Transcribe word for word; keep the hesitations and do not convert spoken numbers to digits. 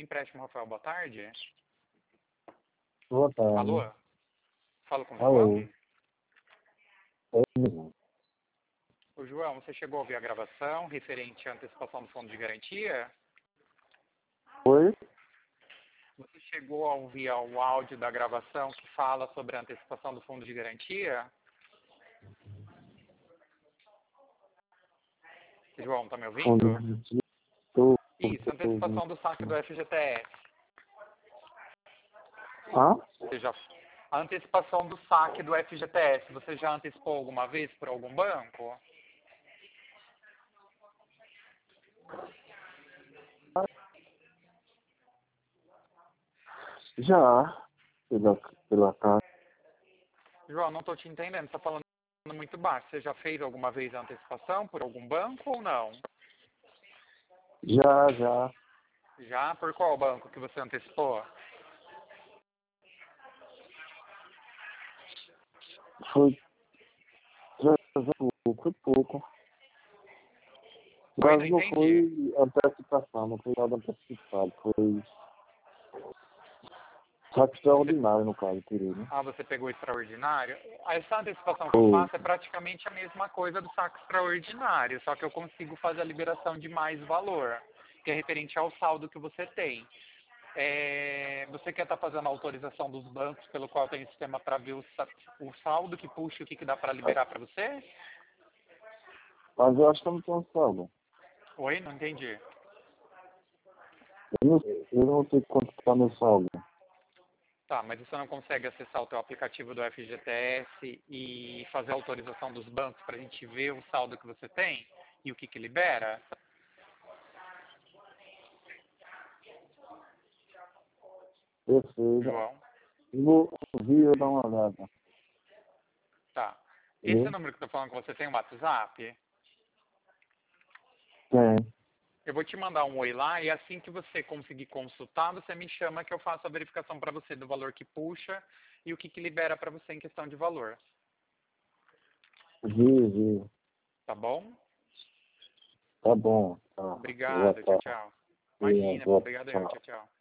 Empréstimo Rafael, boa tarde. Boa tarde. Alô? Falo com o Alô. João? Oi, mesmo. O João, você chegou a ouvir a gravação referente à antecipação do fundo de garantia? Oi? Você chegou a ouvir o áudio da gravação que fala sobre a antecipação do fundo de garantia? João, tá me ouvindo? Tô, Isso, tô ouvindo. antecipação do saque do F G T S. Ah? Você já... A antecipação do saque do F G T S, você já antecipou alguma vez por algum banco? Já. Pela, pela casa. João, não estou te entendendo, você está falando muito baixo. Você já fez alguma vez a antecipação por algum banco ou não? Já, já. Já? Por qual banco que você antecipou? Foi. Já, já pouco, foi pouco. Oi, não Mas não entendi. foi antecipação, não foi nada antecipado. Foi saque extraordinário, no caso, querido, né? Ah, você pegou extraordinário? Essa antecipação que eu Foi. faço é praticamente a mesma coisa do saque extraordinário, só que eu consigo fazer a liberação de mais valor, que é referente ao saldo que você tem. É, você quer estar fazendo a autorização dos bancos pelo qual tem o sistema para ver o, sa- o saldo que puxa e o que, que dá para liberar para você? Mas eu acho que eu não tenho saldo. Oi, não entendi. Eu não, eu não sei quanto está meu saldo. Tá, mas você não consegue acessar o teu aplicativo do F G T S e fazer a autorização dos bancos para a gente ver o saldo que você tem e o que, que libera? Eu sei. João? Eu vou ouvir e dar uma olhada. Tá. Esse Viu? número que eu tô falando com você tem um WhatsApp? Tem. Eu vou te mandar um oi lá e assim que você conseguir consultar, você me chama que eu faço a verificação para você do valor que puxa e o que, que libera para você em questão de valor. Vi, vi. Tá bom? Tá bom. Tá. Boa Obrigado. Tchau, tarde. tchau. Imagina. Boa Obrigado eu. tarde. Tchau, tchau.